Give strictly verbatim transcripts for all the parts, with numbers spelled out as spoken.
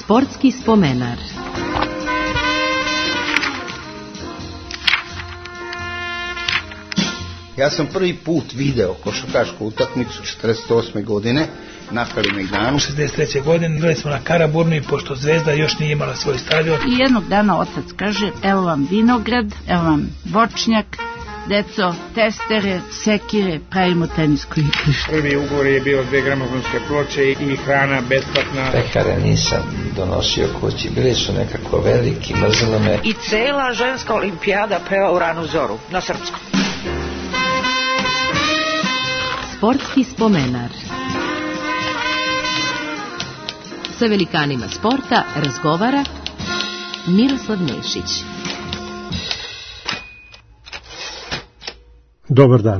Sportski spomenar. Ja sam prvi put video košarkašku utakmicu četrdeset osme godine na Kalemegdanu. šezdeset treće godine igrali smo na Karaburnu i pošto Zvezda još nije imala svoj stadion. I jednog dana otac kaže, evo vam vinograd, evo vam voćnjak, deco, testere, sekire, pravimo tenisko igrište. Prvi ugovor je bio dve gramofonske ploče i hrana besplatna. Pekare nisam donosio kući, bili su nekako veliki, mrzilo me. I cela ženska olimpijada peva u ranu zoru, na srpskom. Sportski spomenar. Sa velikanima sporta razgovara Miroslav Nešić. Dobar dan.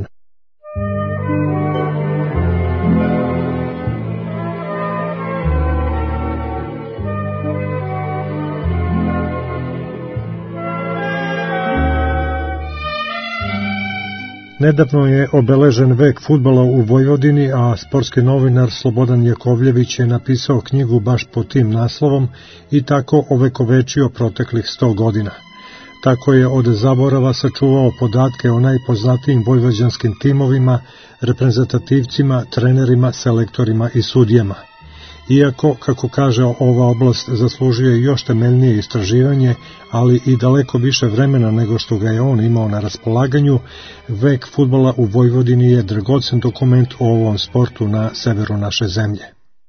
Nedavno je obeležen vek fudbala u Vojvodini, a sportski novinar Slobodan Jakovljević je napisao knjigu baš pod tim naslovom i tako ovekovečio proteklih sto godina. Tako je od zaborava sačuvao podatke o najpoznatijim vojvođanskim timovima, reprezentativcima, trenerima, selektorima i sudijama. Iako, kako kaže, ova oblast zaslužuje još temeljnije istraživanje, ali i daleko više vremena nego što ga je on imao na raspolaganju, vek fudbala u Vojvodini je dragocen dokument o ovom sportu na severu naše zemlje.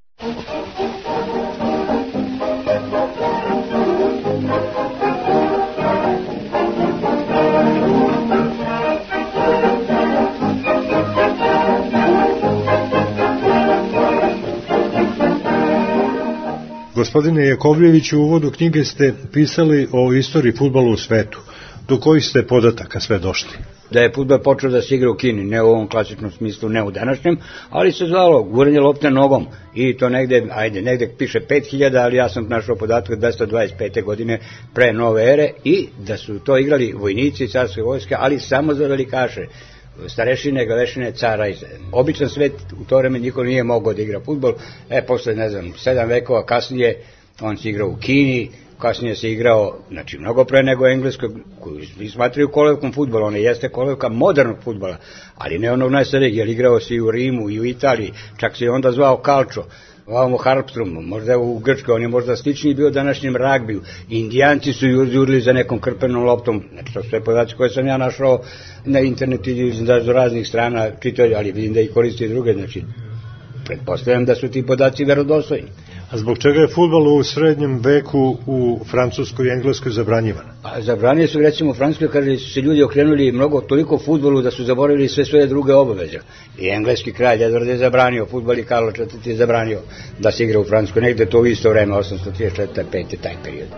Gospodine Jakovljeviću, u uvodu knjige ste pisali o istoriji fudbala u svetu. Do kojih ste podataka sve došli? Da je fudbal počeo da se igra u Kini, ne u ovom klasičnom smislu, ne u današnjem, ali se zvalo guranje lopte nogom i to negde, ajde, negde piše pet hiljada, ali ja sam našao podatak dvesta dvadeset pete godine pre nove ere i da su to igrali vojnici carske vojske, ali samo za velikaše, starešine, glavešine, cara. Običan svet u to vreme niko nije mogao da igra fudbal. E, posle, ne znam, sedam vekova kasnije, on se igrao u Kini, kasnije se igrao, znači, mnogo pre nego Engleskog, koju svi smatraju kolevkom fudbala, ona jeste kolevka modernog fudbala, ali ne onog najstarijeg, jer igrao se i u Rimu, i u Italiji, čak se i onda zvao Calcio, ovamo Harpstrom, možda u Grčkoj, on je možda sličniji bio današnjem ragbiju. Indijanci su jurili za nekom krpenom loptom, znači to su sve podaci koje sam ja našao na internetu i da do raznih strana čitali, ali vidim da i koriste i druge, znači pretpostavljam da su ti podaci verodostojni. A zbog čega je fudbal u srednjem veku u Francuskoj i Engleskoj zabranjivan? A zabranjeni su, recimo u Francuskoj, kaže, su se ljudi okrenuli mnogo toliko fudbalu da su zaboravili sve svoje druge obaveze. I engleski kralj Edward je zabranio fudbal i Karlo četvrti je zabranio da se igra u Francuskoj, negde to u isto vreme, osamsto trideset četvrte pete taj period.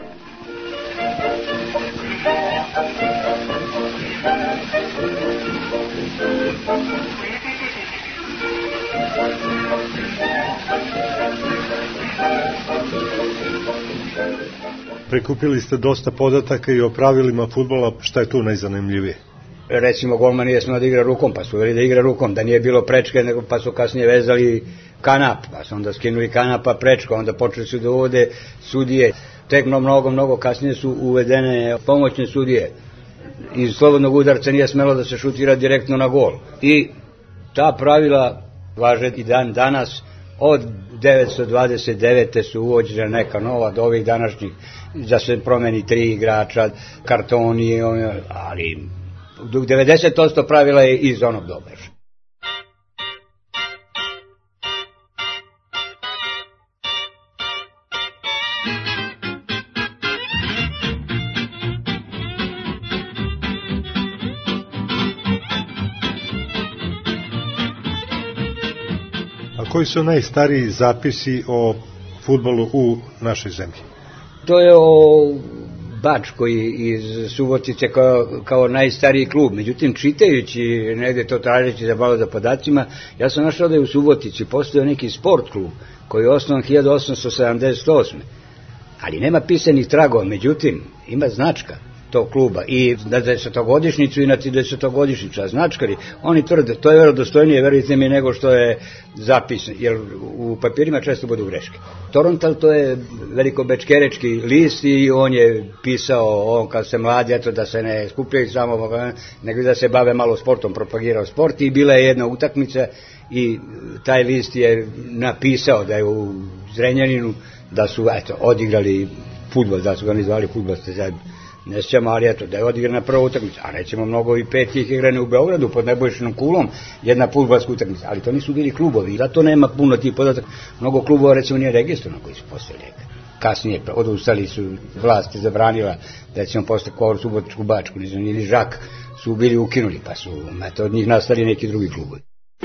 Prikupili ste dosta podataka i o pravilima fudbala, šta je tu najzanimljivije? Recimo, golman nije smeo da igra rukom, pa su uveli da igra rukom, da nije bilo prečke, pa su kasnije vezali kanap, pa su onda skinuli kanap, pa prečka, onda počeli su da uvode sudije. Tek mnogo, mnogo kasnije su uvedene pomoćne sudije. Iz slobodnog udarca nije smelo da se šutira direktno na gol. I ta pravila važe i dan danas. Od devetsto dvadeset devete su uvođena neka nova do ovih današnjih, da se promeni tri igrača, kartoni, ali devedeset posto pravila je iz onog doba. Koji su najstariji zapisi o fudbalu u našoj zemlji? To je o Bačkoj iz Subotice kao, kao najstariji klub. Međutim, čitajući, negde to tražeći za malo za podacima, ja sam našao da je u Subotici postojao neki sport klub koji je osnovan hiljadu osamsto sedamdeset osme. Ali nema pisanih tragova, međutim, ima značka. tog kluba i na desetogodišnjicu i na tridesetogodišnjicu, a značkari, oni tvrde, to je verodostojnije, verujte mi, nego što je zapisano, jer u papirima često budu greške. Torontal, to je velikobečkerečki list i on je pisao, on kad se mladi, eto da se ne skupljaju samo, nego da se bave malo sportom, propagirao sport i bila je jedna utakmica i taj list je napisao da je u Zrenjaninu da su, eto, odigrali fudbal, da su ga ne zvali fudbal, ste sad ne sjećamo, ali eto, da je odigrana prva utakmica, a recimo mnogo i pet ih igrane u Beogradu pod Nebojšinom Kulom, jedna fudbalska utakmica, ali to nisu bili klubovi, zato nema puno tih podataka, mnogo klubova recimo nije registrovano koji su posle lijeka. Kasnije odustali su, vlast je zabranila, recimo posle Kor, Subotičku, Bačku, ne znam, ili Žak su bili ukinuli, pa su eto, od njih nastali neki drugi klubovi.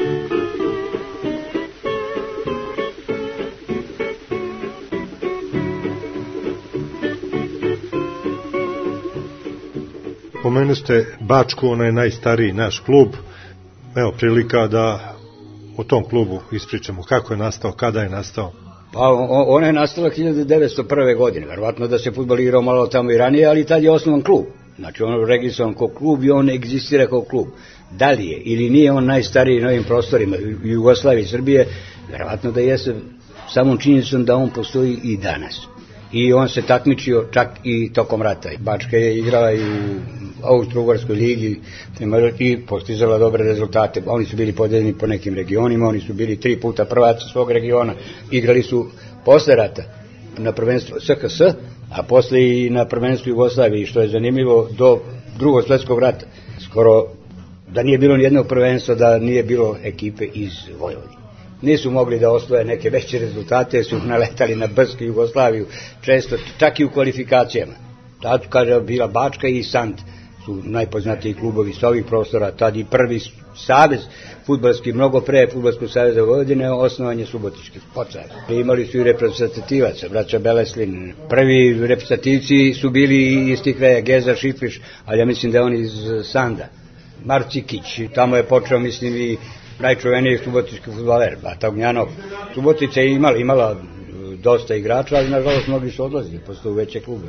Pomenu ste Bačku, ona je najstariji naš klub. Evo prilika da o tom klubu ispričamo. Kako je nastao, kada je nastao? Pa ona je nastala hiljadu devetsto prve. godine. Verovatno da se fudbal igrao malo tamo i ranije, ali tad je osnovan klub. Znači on je registrovan kao klub i on egzistira kao klub. Da li je ili nije on najstariji na ovim prostorima Jugoslavije i Srbije, verovatno da jeste samom činjenicom da on postoji i danas. I on se takmičio čak i tokom rata. Bačka je igrala i u Austro-Ugarskoj ligi i postizala dobre rezultate. Oni su bili podeljeni po nekim regionima, oni su bili tri puta prvaci svog regiona. Igrali su posle rata na prvenstvu S K S, a posle i na prvenstvu Jugoslavije, što je zanimljivo do drugog svjetskog rata. Skoro da nije bilo nijednog prvenstva, da nije bilo ekipe iz Vojvodine. Nisu mogli da osvoje neke veće rezultate, su naletali na Brsku Jugoslaviju, često, čak i u kvalifikacijama. Tad, kaže, bila Bačka i Sant su najpoznatiji klubovi s ovih prostora, tad i prvi savez fudbalski, mnogo pre Fudbalskog saveza Vojvodine, osnovanje Subotičkih Pocaja. Imali su i reprezentativaca, braća Beleslin. Prvi reprezentativci su bili iz tih kraja, Geza, Šifiš, ali ja mislim da je on iz Sanda. Marcikić, tamo je počeo, mislim, i najčuveniji subotički fudbaler, Bata Ognjanov. Subotica je imala, imala dosta igrača, ali nažalost mnogi su odlazili, postoje u veće klube.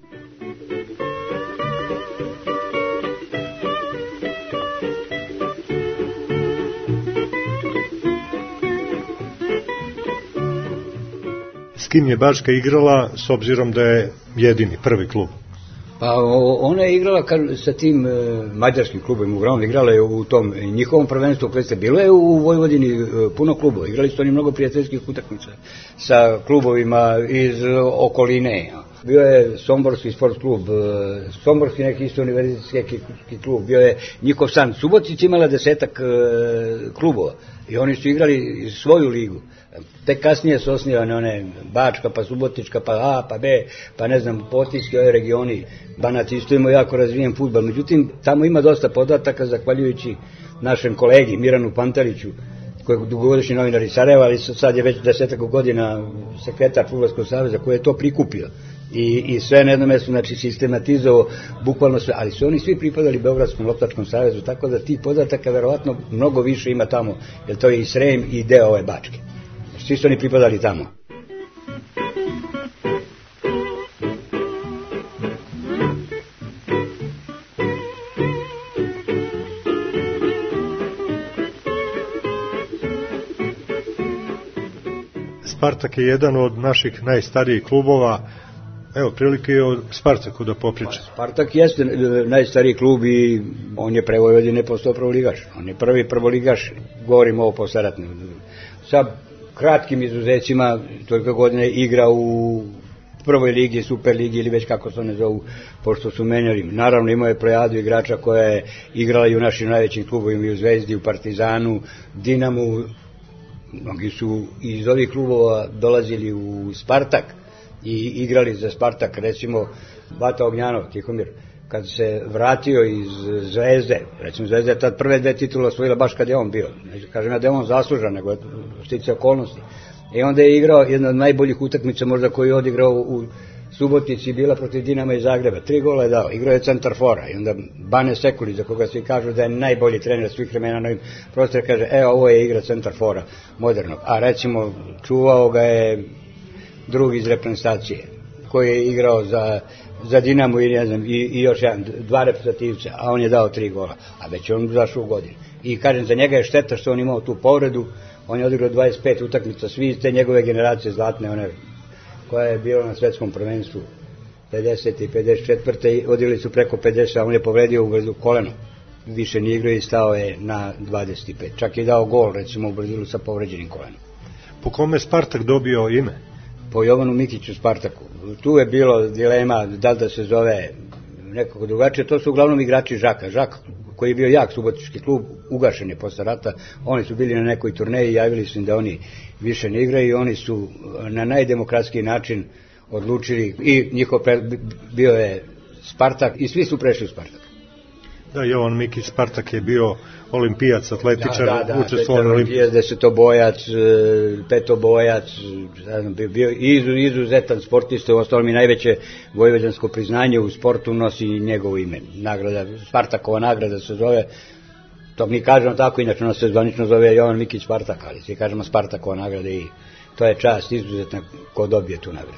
S kim je Bačka igrala, s obzirom da je jedini, prvi klub? Pa ona je igrala sa tim e, mađarskim klubom, uglavnom igrala je u tom njihovom prvenstvu koje ste bilo je u Vojvodini e, puno klubova, igrali su oni mnogo prijateljskih utakmica sa klubovima iz okoline. Bio je Somborski sport klub, e, Somborski neki isto univerzitetski klub, bio je njihov san. Subotica imala desetak e, klubova i oni su igrali svoju ligu. Tek kasnije su osnivane one Bačka, pa Subotička, pa A, pa B, pa ne znam, Potijski, ove regioni, Banat isto ima jako razvijen fudbal. Međutim, tamo ima dosta podataka, zahvaljujući našem kolegi Miranu Pantariću, koji je dugogodišnji novinar iz Sarajeva, ali sad je već desetak godina sekretar Fudbalskog saveza koji je to prikupio. I, i sve na jednom mjestu, znači sistematizovao bukvalno sve, ali su oni svi pripadali Beogradskom loptačkom savezu, tako da tih podataka verovatno mnogo više ima tamo, jer to je i Srem i deo ove Bačke. Svi su oni pripadali tamo. Spartak je jedan od naših najstarijih klubova. Evo, prilike je o Spartaku da popriča. Spartak jeste najstariji klub i on je pre Vojvodine postao prvoligaš. On je prvi prvoligaš, govorimo ovo posleratno. Sa kratkim izuzećima, toliko godine igra u prvoj ligi, super ligi ili već kako se ne zovu, pošto su menjali. Naravno imao je plejadu igrača koja je igrala i u našim najvećim klubovima, i u Zvezdi, u Partizanu, Dinamu. Mnogi su iz ovih klubova dolazili u Spartak i igrali za Spartak, recimo Bata Ognjanov, Tihomir, kad se vratio iz Zvezde, recimo Zvezda je tad prve dve titula osvojila baš kad je on bio, neću kažem ja da je on zaslužan, nego je stice okolnosti. I onda je igrao jedna od najboljih utakmica možda koju je odigrao u Subotici, bila protiv Dinama iz Zagreba, tri gola je dao, igrao je centarfora i onda Bane Sekulić, za koga svi kažu da je najbolji trener svih vremena na ovim prostorima, kaže, e, ovo je igra centarfora modernog, a recimo čuvao ga je drugi iz reprezentacije, koji je igrao za, za Dinamo i, ne znam, i, i još jedan, dva reprezentativca, a on je dao tri gola, a već on zašao u godinu. I kažem, za njega je šteta što on imao tu povredu, on je odigrao dvadeset pet utakmica, svi te njegove generacije zlatne, one koja je bila na svetskom prvenstvu pedeset i pedeset četvrte odigrali su preko pedeset, a on je povredio u koleno. Više nije igrao i stao je na dvadeset pet. Čak je dao gol, recimo, u Brazilu sa povređenim kolenom. Po kome Spartak dobio ime? Po Jovanu Mikiću Spartaku. Tu je bilo dilema da li da se zove nekako drugačije. To su uglavnom igrači Žaka. Žak, koji je bio jak subotički klub, ugašen je posle rata. Oni su bili na nekoj turneji, javili su im da oni više ne igraju i oni su na najdemokratski način odlučili i njihov pre... bio je Spartak i svi su prešli u Spartak. Da, Jovan Mikić Spartak je bio olimpijac, atletičar, da, da, da, učestvovao na olimpijac, desetobojac, petobojac, bio izuzetan sportista, u ostalom i najveće vojvođansko priznanje u sportu nosi njegovo ime. Nagrada, Spartakova nagrada se zove, to mi kažemo tako, inače ono se zvanično zove Jovan Mikić Spartak, ali svi kažemo Spartakova nagrada i to je čast izuzetna ko dobije tu nagradu.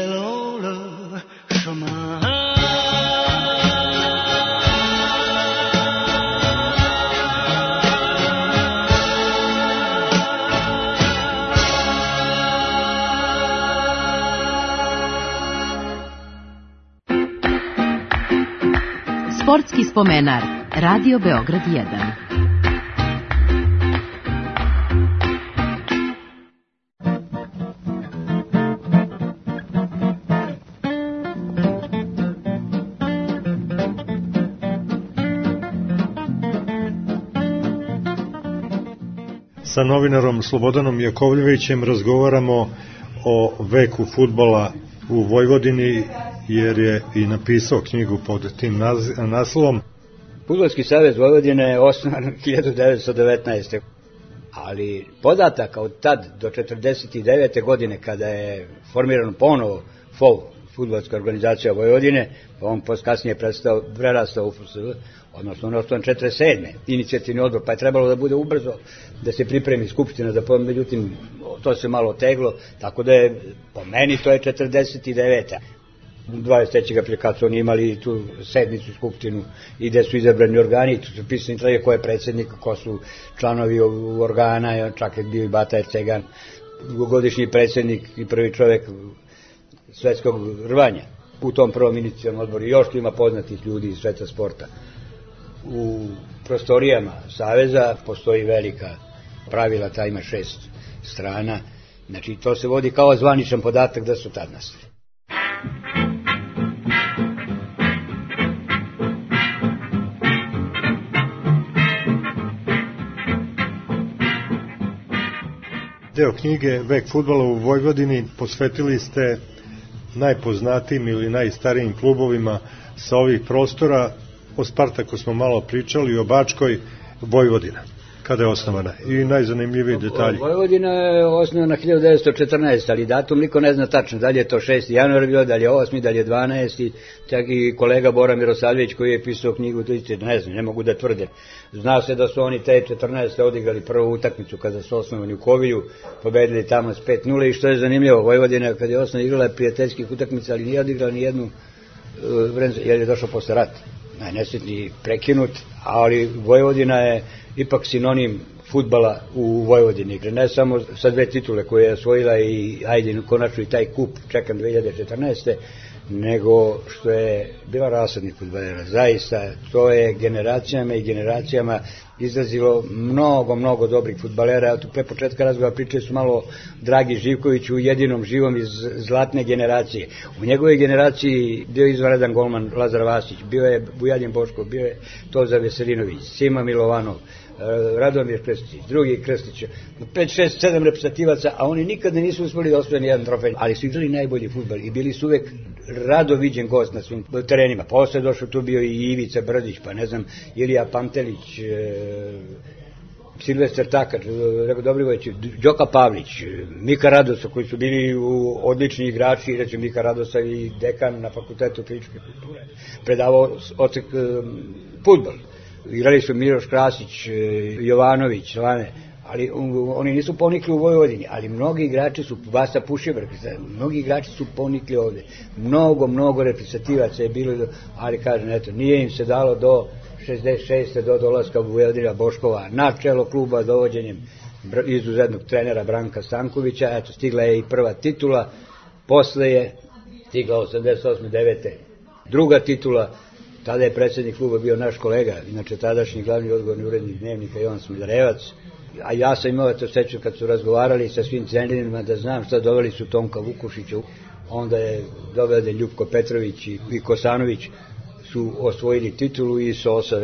hello love, come on. Sportski spomenar, Radio Beograd jedan. Sa novinarom Slobodanom Jakovljevićem razgovaramo o veku fudbala u Vojvodini, jer je i napisao knjigu pod tim naslovom. Fudbalski savez Vojvodine je osnovan hiljadu devetsto devetnaeste. Ali podataka od tad do četrdeset devete godine, kada je formiran ponovo F O V, Fudbalska organizacija Vojvodine, on kasnije prestao, prerastao u F S V, odnosno on osnovan četrdeset sedme inicijativni odbor, pa je trebalo da bude ubrzo, da se pripremi skupština, da međutim to se malo teglo, tako da je, po meni, to je četrdeset deveta dvadeset trećeg aprila kad su oni imali tu sednicu skupštinu i gde su izabrani organi, tu su pisani trage ko je predsjednik, ko su članovi organa, čak je bio i Bata Ercegan, dugogodišnji predsjednik i prvi čovek svetskog rvanja u tom prvom inicijalnom odboru. Još tu ima poznatih ljudi iz sveta sporta. U prostorijama Saveza postoji velika pravila, ta ima šest strana, znači to se vodi kao zvaničan podatak da su tad nastali. Deo knjige Vek fudbala u Vojvodini posvetili ste najpoznatijim ili najstarijim klubovima sa ovih prostora. O Spartaku smo malo pričali, o Bačkoj. Vojvodina, kada je osnovana, i najzanimljiviji detalji. Vojvodina je osnovana hiljadu devetsto četrnaeste. ali datum niko ne zna tačno, da li je to šesti januar bilo, da li je osmi, da li je dvanaesti. Čak i kolega Bora Mirosavljević koji je pisao knjigu, to isti, ne znam, ne mogu da tvrde. Zna se da su oni te četrnaeste odigrali prvu utakmicu kada su osnovani u Kovilju, pobedili tamo s pet nula, i što je zanimljivo, Vojvodina kada je osnovana igrala prijateljskih utakmica, ali nije odigrala ni jednu, jer je došao posle rata. Najnesretniji prekinut, ali Vojvodina je ipak sinonim fudbala u Vojvodini. Ne samo sa dve titule koje je osvojila i ajde konačno i taj kup čekam dve hiljade četrnaeste. nego što je bila rasadnih fudbalera. Zaista, to je generacijama i generacijama izrazilo mnogo, mnogo dobrih fudbalera. Pre početka razgovora pričali su malo Dragi Živkoviću u jedinom živom iz zlatne generacije. U njegovoj generaciji bio je izvanredan golman Lazar Vasić, bio je Bujadin Boško, bio je Toza Veselinović, Sima Milovanov, Radomir Krstić, drugi Krstić, pet, šest, sedam reprezentativaca, a oni nikada nisu uspeli da osvoje ni jedan trofej, ali su igrali najbolji fudbal i bili su uvek rado viđen gost na svim terenima. Posle došao tu bio i Ivica Brdić, pa ne znam, Ilija Pantelić, e, Silvestar Takač, Dobrivojević, Đoka Pavlić, Mika Radosa, koji su bili u odlični igrači, reći Mika Radosa i dekan na fakultetu fizičke kulture, predavao odsek e, fudbal. Igrali su Miroš Krasić, Jovanović, Lane, ali oni nisu ponikli u Vojvodini, ali mnogi igrači su, Vasa Puševrk, mnogi igrači su ponikli ovde. Mnogo, mnogo reprezentativaca je bilo, ali kažem, eto, nije im se dalo do šezdeset šeste do dolaska Vojvodina Boškova na čelo kluba dovođenjem izuzetnog trenera Branka Stankovića. Eto, stigla je i prva titula, posle je stigla osamdeset osme devete druga titula. Tada je predsjednik kluba bio naš kolega, inače tadašnji glavni odgovorni urednik Dnevnika Jovan Smiljarevac, a ja sam imao to sreću kad su razgovarali sa svim trenerima da znam šta, doveli su Tonka Vukušića, onda je dovede Ljupko Petrović i Kosanović su osvojili titulu i Sosa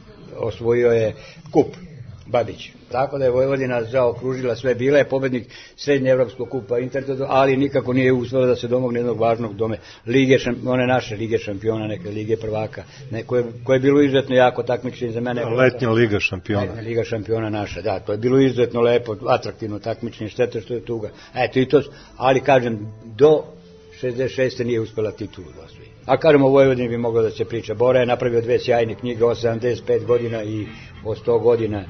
osvojio je kup Babić. Tako da je Vojvodina zaokružila sve, bila je pobednik srednje evropskog kupa Intertoto, ali nikako nije uspela da se domogne jednog važnog dome lige, one naše lige šampiona, neke lige prvaka, ne, koje, koje je bilo izuzetno jako takmičenje za mene. Letnja liga šampiona. Letnja liga šampiona naša, da, to je bilo izuzetno lepo, atraktivno takmičenje, šteta što je tuga. Eto i to, ali kažem, do šezdeset šeste nije uspela titulu da osvoji. A kažem, o Vojvodini bi moglo da se priča. Bora je napravio dve sjajne knjige o sedamdeset pet godina i o sto godina.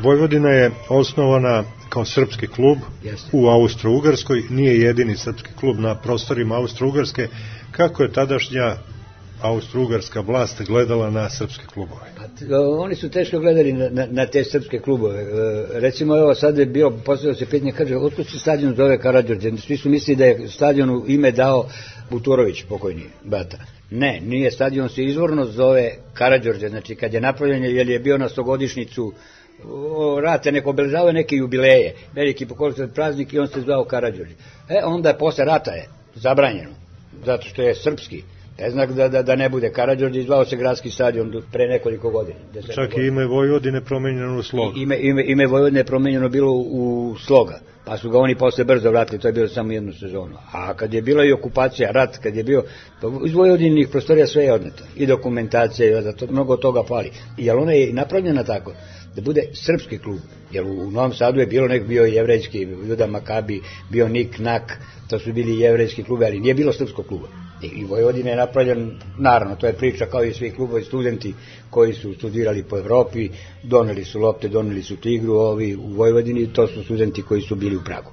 Vojvodina je osnovana kao srpski klub Jeste. u Austro-Ugarskoj, nije jedini srpski klub na prostorima Austro-Ugarske. Kako je tadašnja austro-ugarska vlast gledala na srpske klubove? Pa, oni su teško gledali na, na, na te srpske klubove. E, recimo, evo sad je bilo, postavio se pitanje, kaže, otkud se stadion zove Karađorđe? Svi su mislili da je stadionu ime dao Buturović, pokojni bata. Ne, nije, stadion se izvorno zove Karađorđe, znači kad je napravljen, jer je bio na stogodišnjicu rate, neko obeležavaju neke jubileje, veliki pokolitelj praznik i on se zvao Karađorđe. E, onda je posle rata je zabranjeno, zato što je srpski. Neznak da, da, da ne bude Karađorđe, izvao se gradski stadion pre nekoliko godina. Čak i ime Vojvodine promenjeno u Sloga. Ime, ime, ime Vojvodine je promenjeno bilo u Sloga, pa su ga oni posle brzo vratili, to je bilo samo jednu sezonu. A kad je bila i okupacija, rat, kad je bio, iz Vojvodinih prostorija sve je odneto. I dokumentacija, i zato mnogo toga fali. Jer ona je napravljena tako, da bude srpski klub. Jer u Novom Sadu je bilo nek bio jevrejski, Juda Makabi, bio Nik Nak, to su bili jevrejski klube, ali nije bilo srpskog kluba. I Vojvodina je napravljen, naravno, to je priča kao i svi klubovi, studenti koji su studirali po Evropi, doneli su lopte, doneli su tigru, ovi u Vojvodini, to su studenti koji su bili u Pragu.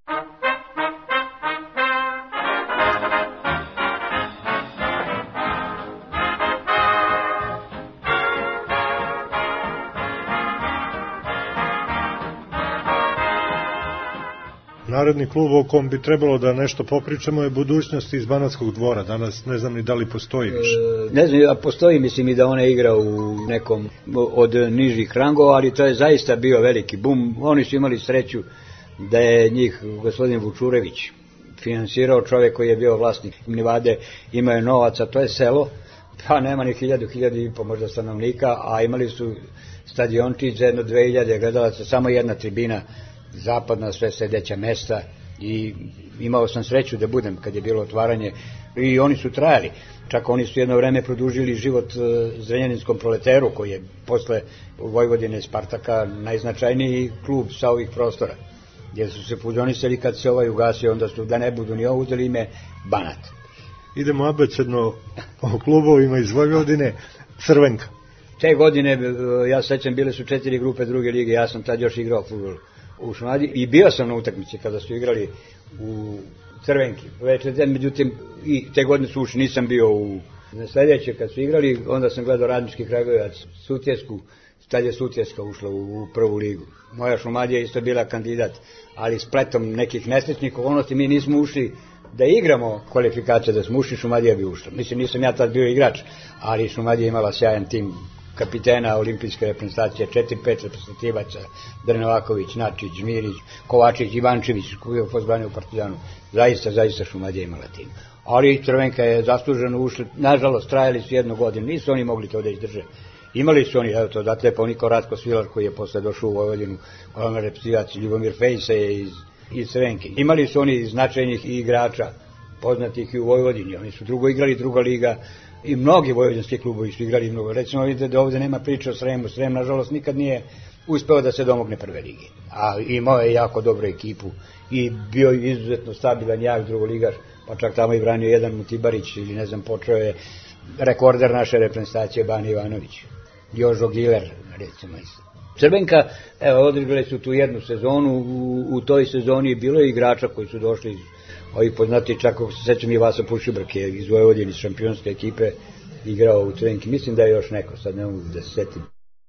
Naredni klub o kom bi trebalo da nešto popričamo je Budućnost iz Banatskog Dvora. Danas ne znam ni da li postoji više. E, ne znam, postoji, mislim i da ona igra u nekom od nižih rangova, ali to je zaista bio veliki bum. Oni su imali sreću da je njih gospodin Vučurević finansirao, čovjek koji je bio vlasnik Nivade, imao je novaca, to je selo, pa nema ni hiljadu, hiljadu i po možda stanovnika, a imali su stadiončić za jedno dve hiljade gledalaca, samo jedna tribina zapadna, sve sedeća mesta i imao sam sreću da budem kad je bilo otvaranje i oni su trajali. Čak oni su jedno vreme produžili život Zrenjaninskom Proleteru koji je posle Vojvodine Spartaka najznačajniji klub sa ovih prostora. Jer su se fuzionisali kad se ovaj ugasio, onda su da ne budu ni ovo uzeli ime Banat. Idemo abecedno o klubovima iz Vojvodine. Crvenka. Te godine, ja sećam, bile su četiri grupe druge lige, ja sam tad još igrao fudbal u Šumadiji i bio sam na utakmici kada su igrali u Crvenki. Večer, međutim, i te godine su ušli, nisam bio u sledeće kad su igrali, onda sam gledao Radnički Kragujevac, Sutjesku, tad je Sutjeska ušla u, u prvu ligu. Moja Šumadija isto bila kandidat, ali spletom nekih nesrećnih okolnosti mi nismo ušli da igramo kvalifikacije, da smo ušli, Šumadija bi ušla. Mislim, nisam ja tad bio igrač, ali Šumadija imala sjajan tim kapitena olimpijske reprezentacije, četiri pet reprezentativaca, Drnovaković, Načić, Žmirić, Kovačić, Ivančević, koji je pozvani u Partizanu. Zaista, zaista Šumadija imala tim. Ali Crvenka je zasluženo ušla, nažalost, trajali su jednu godinu, nisu oni mogli to da izdrže. Imali su oni, evo to, datle pa Niko Ratko Svilar koji je posle došao u Vojvodinu, glavna reprezentacija, Ljubomir Fejsa je iz, iz Crvenke. Imali su oni značajnih igrača, poznatih i u Vojvodini, oni su drugo igrali, druga liga, i mnogi vojvođanski klubovi su igrali mnogo. Recimo vidite da ovde nema priča o Sremu. Srem, nažalost, nikad nije uspeo da se domogne prve ligi. A imao je jako dobru ekipu i bio je izuzetno stabilan, jak drugoligaš, pa čak tamo i branio jedan Mutibarić ili ne znam, počeo je rekorder naše reprezentacije Bani Ivanović. Jožo Giler, recimo. Crvenka, evo, odigrali su tu jednu sezonu, u, u toj sezoni je bilo igrača koji su došli iz ovi poznati, čak ako se sećam i Vasa Pušibrk je iz Vojvodine, iz šampionske ekipe igrao u Crvenki. Mislim da je još neko, sad ne mogu da se setim.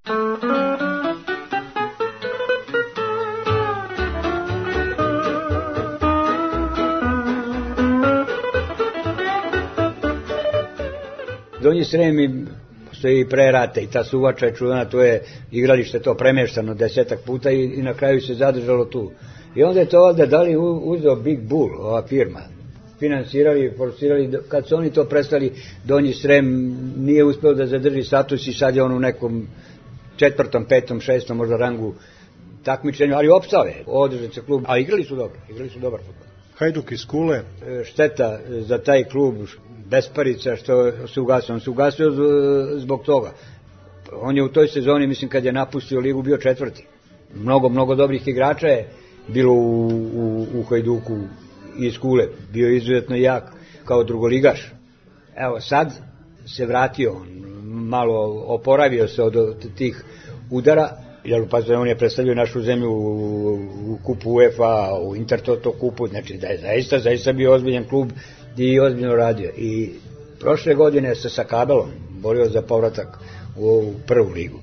Donji Srem postoji i pre rata i ta Suvača je čuvena, to je igralište to premeštano desetak puta i, i na kraju se zadržalo tu. I onda je to ovdje dali uzeo Big Bull, ova firma, finansirali, forsirali, kad su oni to prestali, Donji Srem nije uspeo da zadrži status i sad je on u nekom četvrtom, petom, šestom možda rangu takmičenju, ali opstave, održat se klub, a igrali su dobro, igrali su dobar fudbal. Hajduk iz Kule. Šteta za taj klub, besparica što se ugasio, on se ugasio zbog toga. On je u toj sezoni, mislim, kad je napustio ligu, bio četvrti. Mnogo, mnogo dobrih igrača je bilo u, u, u Hajduku iz Kule, bio je izuzetno jak kao drugoligaš. Evo, sad se vratio, malo oporavio se od tih udara, jer pazite, on je predstavio našu zemlju u, u kupu U E F A, u Intertoto kupu, znači da je zaista, zaista bio ozbiljan klub i ozbiljno radio. I prošle godine se sa Kabelom borio za povratak u prvu ligu.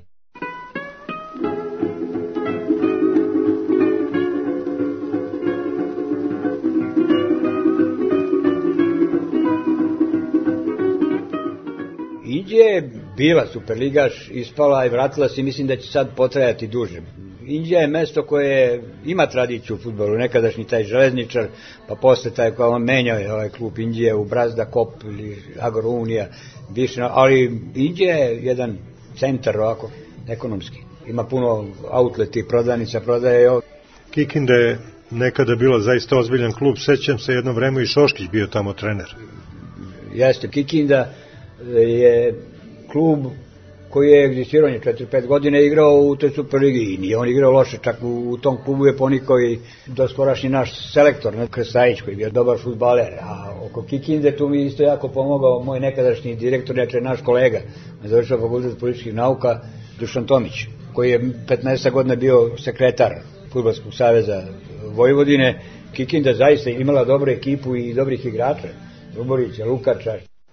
Inđija je bila superligaš, ispala i vratila se i mislim da će sad potrajati duže. Inđija je mesto koje ima tradiciju u fudbalu, nekadašnji taj Železničar, pa posle taj koja on menjao je ovaj klub Inđije u Brazda Kop ili Agrounija, više, ali Inđija je jedan centar ovako, ekonomski. Ima puno outleti, prodavnica, prodaje ovdje. Kikinda je nekada bila zaista ozbiljan klub, sećam se jedno vreme i Šoškić bio tamo trener. Jeste, Kikinda je klub koji je egzistirao je četiri pet godine igrao u toj Superligi i nije on igrao loše, čak u, u tom klubu je ponikao i doskorašnji naš selektor, Krstajić, koji je bio dobar fudbaler, a oko Kikinde tu mi isto jako pomogao moj nekadašnji direktor, znači naš kolega, na završao fakultet političkih nauka, Dušan Tomić, koji je petnaest godina bio sekretar Fudbalskog saveza Vojvodine. Kikinda zaista imala dobru ekipu i dobrih igrača, Ruborića, Lukača.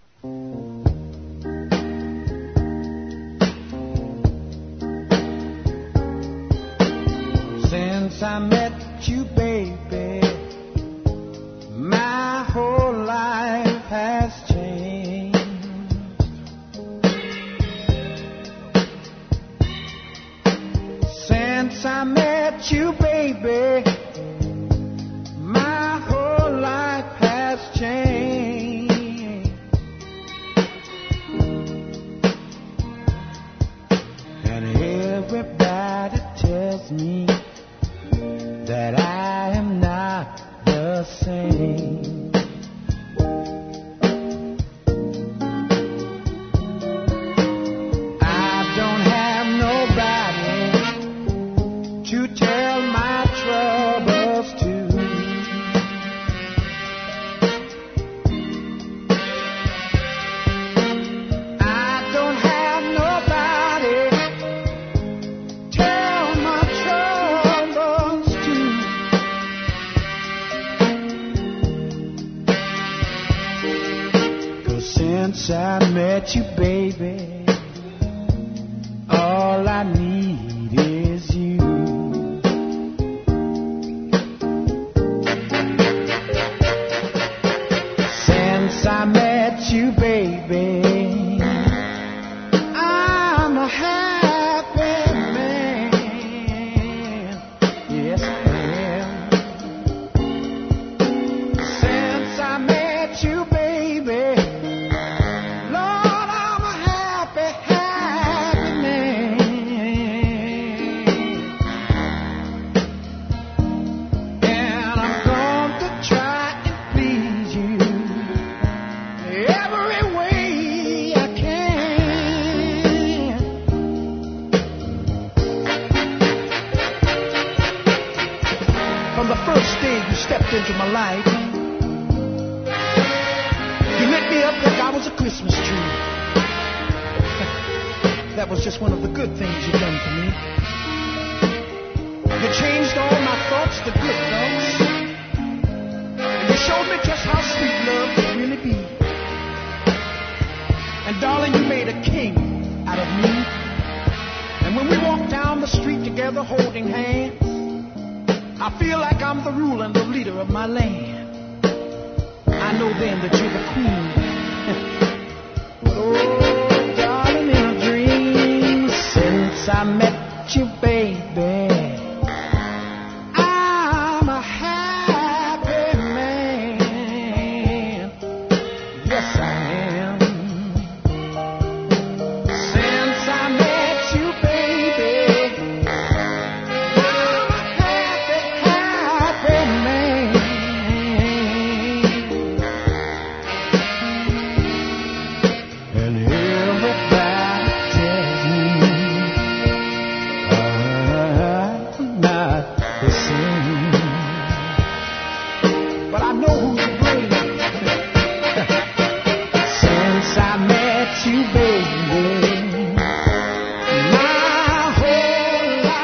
Since I met you, baby, my whole life has changed. Since I met you, baby, my whole life has changed. And everybody tells me that I am not the same. I don't have nobody to tell my troubles to. I don't have nobody tell my troubles to. Since I met you, baby, all I need is you. Since I met you, baby, I'm a happy man. Yes, I am. Since I met you, baby, into my life, you lit me up like I was a Christmas tree. That was just one of the good things you've done for me. You changed all my thoughts to good thoughts, and you showed me just how sweet love could really be. And darling, you made a king out of me. And when we walk down the street together holding hands, I feel like I'm the ruler and the leader of my land. I know then that you're the queen. Oh, darling, in a dream, since I met you, baby, I'm a happy man. Yes, I am. Since I met you, baby, you, baby, my whole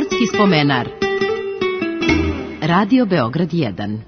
Sportski spomenar. Radio Beograd jedan.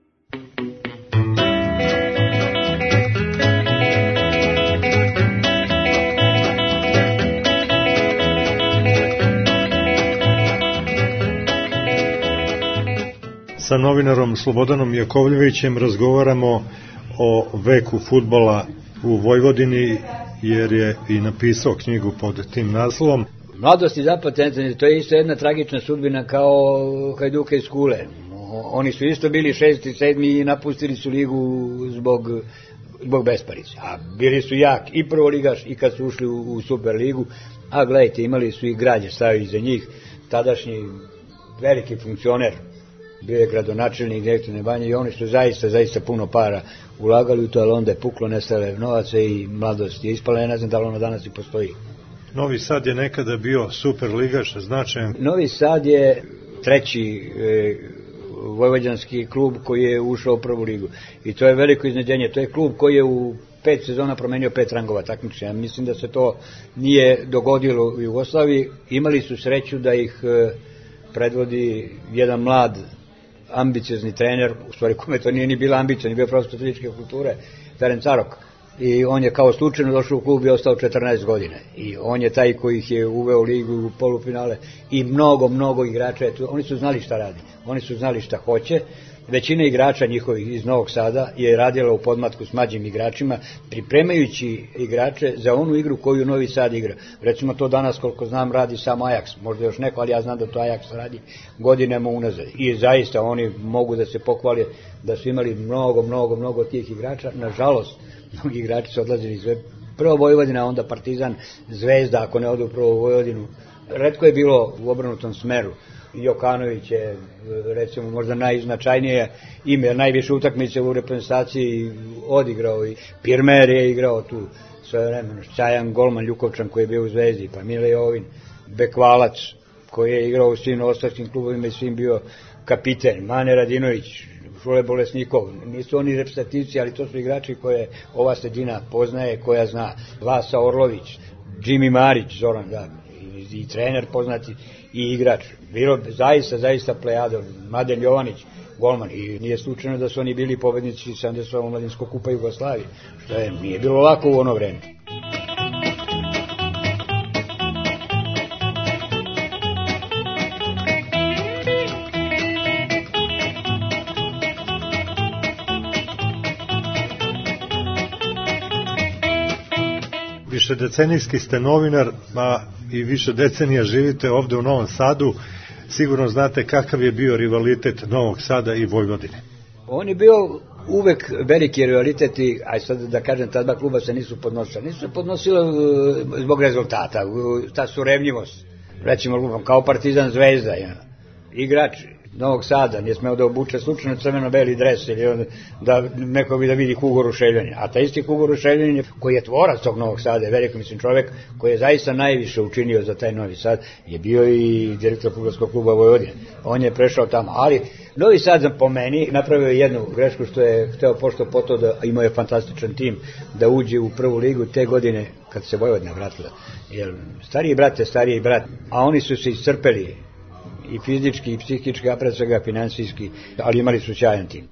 Sa novinarom Slobodanom Jakovljevićem razgovaramo o veku fudbala u Vojvodini, jer je i napisao knjigu pod tim naslovom. Mladost i zapad centralni, to je isto jedna tragična sudbina kao Hajduka iz Kule. Oni su isto bili šesti, sedmi i napustili su ligu zbog, zbog besparice. A bili su jak i prvoligaš i kad su ušli u, u Super ligu. A gledajte, imali su i Građe stavili za njih. Tadašnji veliki funkcioner, bio je gradonačelnik direktorne banje i oni su zaista, zaista puno para ulagali u to, ali onda je puklo, nestale novaca i Mladost je ispala. Ja ne znam da li ono danas i postoji. Novi Sad je nekada bio superligaš, značajan. Novi Sad je treći e, vojvođanski klub koji je ušao u prvu ligu i to je veliko iznenađenje. To je klub koji je u pet sezona promenio pet rangova takmičenja. Mislim da se to nije dogodilo u Jugoslaviji. Imali su sreću da ih e, predvodi jedan mlad ambiciozni trener, u stvari kome to nije ni bila ambicija, ni bio profesor fizičke kulture, Ferenc Arok. I on je kao slučajno došao u klub i ostao četrnaest godine. I on je taj koji ih je uveo u ligu, u polufinale i mnogo, mnogo igrača. Oni su znali šta radi, oni su znali šta hoće. Većina igrača njihovih iz Novog Sada je radila u podmatku s mlađim igračima, pripremajući igrače za onu igru koju Novi Sad igra. Recimo to danas, koliko znam, radi samo Ajax, možda još neko, ali ja znam da to Ajax radi godinama unazad. I zaista oni mogu da se pohvale da su imali mnogo, mnogo, mnogo tih igrača. Nažalost, mnogi igrači su odlazili iz prvo Vojvodina, onda Partizan, Zvezda, ako ne odu u prvo Vojvodinu. Retko je bilo u obrnutom smeru. Jokanović je, recimo, možda najznačajnije ime, jer najviše utakmice u reprezentaciji odigrao i Pirmer je igrao tu sve vremeno, Šćajan, golman Ljukovčan koji je bio u Zvezdi, pa Mile Jovin, Bekvalac koji je igrao u svim ostalim klubovima i svim bio kapiten, Mane Radinović, Šule Bolesnikov, nisu oni reprezentativci, ali to su igrači koje ova sredina poznaje, koja zna, Vasa Orlović, Džimi Marić, Zoran, da, i, i trener poznati, i igrač. Bilo zaista, zaista plejado. Mladen Jovanić, golman. I nije slučajno da su oni bili pobednici sedamdesetog Omladinskog kupa Jugoslavije. Što je, nije bilo lako u ono vreme. Višedecenijski ste novinar, a i više decenija živite ovde u Novom Sadu. Sigurno znate kakav je bio rivalitet Novog Sada i Vojvodine. On je bio uvek veliki rivalitet i, aj sad da kažem, ta dva kluba se nisu podnosila. Nisu se podnosila zbog rezultata, ta surevljivost. Recimo, kao Partizan Zvezda, ja. Igrač Novog Sada nije smeo da obuče slučajno crveno-beli dres ili da neko bi da vidi Hugo Ruševljanin. A ta isti Hugo Ruševljanin koji je tvorac tog Novog Sada, je veliko mislim čovek koji je zaista najviše učinio za taj Novi Sad, je bio i direktor fudbalskog kluba Vojvodine. On je prešao tamo, ali Novi Sad po meni napravio jednu grešku što je hteo pošto po to da imao je fantastičan tim da uđe u prvu ligu te godine kad se Vojvodina vratila. Jer stariji brat je stariji brat, a oni su se iscrpeli i fizički i psihički, a pred svega finansijski, ali imali su sjajan tim.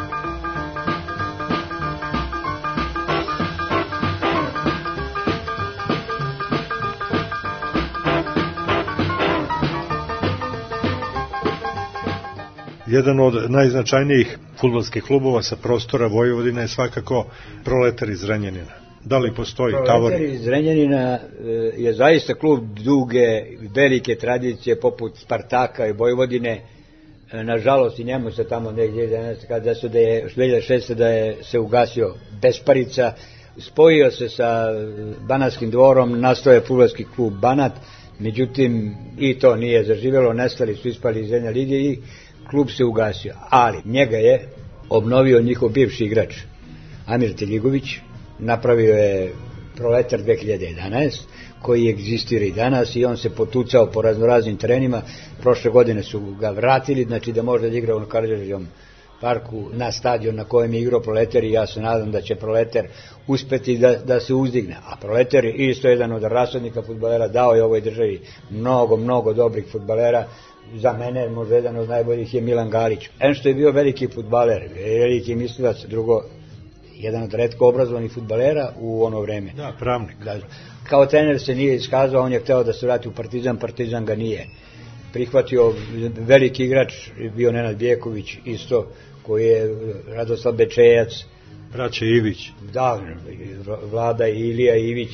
Jedan od najznačajnijih fudbalskih klubova sa prostora Vojvodine je svakako Proletar iz Zrenjanina. Da li postoji Tavori? Proletar iz Zrenjanina je zaista klub duge, velike tradicije poput Spartaka i Vojvodine. Nažalost i njemu se tamo dve hiljade jedanaeste kada su da je dve hiljade šeste da je se ugasio Besparica, spojio se sa Banatskim dvorom, nastao je fudbalski klub Banat, međutim i to nije zaživjelo, nestali su, ispali iz jedne lige i klub se ugasio. Ali njega je obnovio njihov bivši igrač Amir Teljigović, napravio je Proletar dve hiljade jedanaeste koji egzistira i danas i on se potucao po raznoraznim terenima. Prošle godine su ga vratili, znači da može da igra u Karađorđevom parku na stadion na kojem je igrao Proletar i ja se nadam da će Proletar uspeti da, da se uzdigne. A Proletar je isto jedan od rashodnika fudbalera, dao je ovoj državi mnogo, mnogo dobrih fudbalera, za mene možda jedan od najboljih je Milan Galić. En što je bio veliki fudbaler, veliki mislilac, drugo, jedan od retko obrazovanih fudbalera u ono vreme. Da, pravnik. Da, kao trener se nije iskazao, on je hteo da se vrati u Partizan, Partizan ga nije prihvatio. Veliki igrač je bio Nenad Bjeković, isto, koji je Radoslav Bečejac. Braća Ivić. Da, Vlada i Ilija Ivić.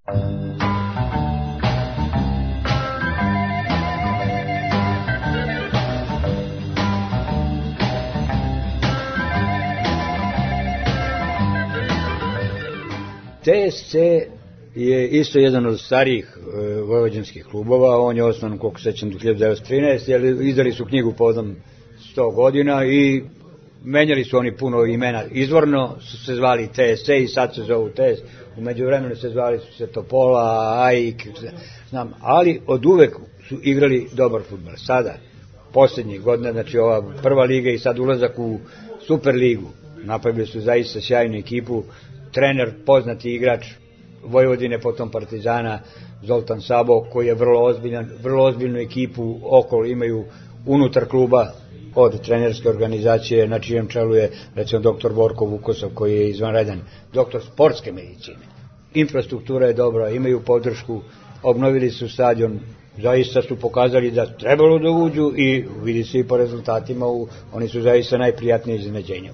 T S C je isto jedan od starijih e, vojvođanskih klubova, on je osnovan, koliko sećam, do hiljadu devetsto trinaeste. Jer izdali su knjigu povodom sto godina i menjali su oni puno imena. Izvorno su se zvali T S C i sad se zovu T S. U međuvremenu se zvali su se Topola, Ajk, znam, ali od uvek su igrali dobar fudbal. Sada, posljednjih godina, znači ova prva liga i sad ulazak u Super ligu, napravili su zaista sjajnu ekipu. Trener, poznati igrač Vojvodine, potom Partizana, Zoltan Sabo, koji je vrlo ozbiljan, vrlo ozbiljnu ekipu okolo imaju unutar kluba, od trenerske organizacije, na čijem čelu je recimo doktor Borko Vukosov, koji je izvanredan doktor sportske medicine. Infrastruktura je dobra, imaju podršku, obnovili su stadion, zaista su pokazali da trebalo da uđu i vidi se i po rezultatima, u, oni su zaista najprijatnije iznenađenja.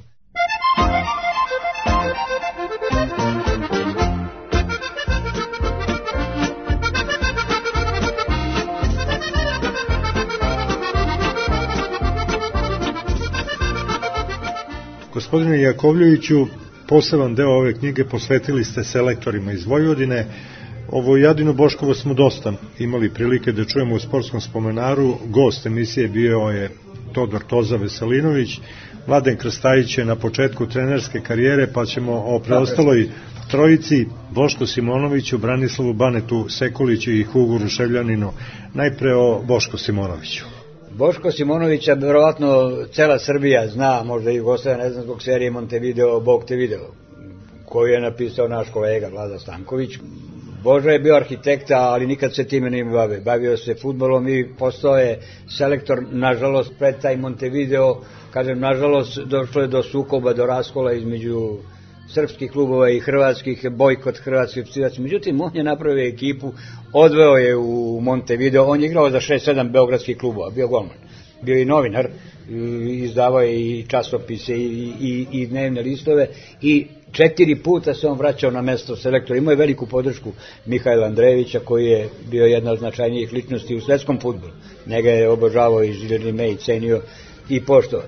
Gospodine Jakovljeviću, poseban deo ove knjige posvetili ste selektorima iz Vojvodine. Ovo Jadino Boškovo smo dosta imali prilike da čujemo u sportskom spomenaru. Gost emisije bio je Todor Toza Veselinović. Mladen Krstajić je na početku trenerske karijere, pa ćemo o preostaloj trojici, Boško Simonoviću, Branislavu Banetu Sekuliću i Hugu Ruševljaninu. Najpre o Boško Simonoviću. Boško Simonovića verovatno cela Srbija zna, možda i Jugoslavija, ne znam, zbog serije Montevideo, Bog te video, koju je napisao naš kolega Vlada Stanković. Božo je bio arhitekta, ali nikad se time ne bavio. Bavio se fudbalom i postao je selektor, nažalost, pred taj Montevideo, kažem, nažalost, došlo je do sukoba, do raskola između srpskih klubova i hrvatskih, bojkot hrvatskih psivaca. Međutim, on je napravio ekipu, odveo je u Montevideo, on je igrao za šest sedam beogradskih klubova, bio golman, bio i novinar, izdavao je i časopise i, i, i dnevne listove i četiri puta se on vraćao na mesto selektora. Imao je veliku podršku Mihajla Andrejevića, koji je bio jedna od značajnijih ličnosti u svetskom fudbalu. Njega je obožavao i Žilirni Mej, cenio i poštovao.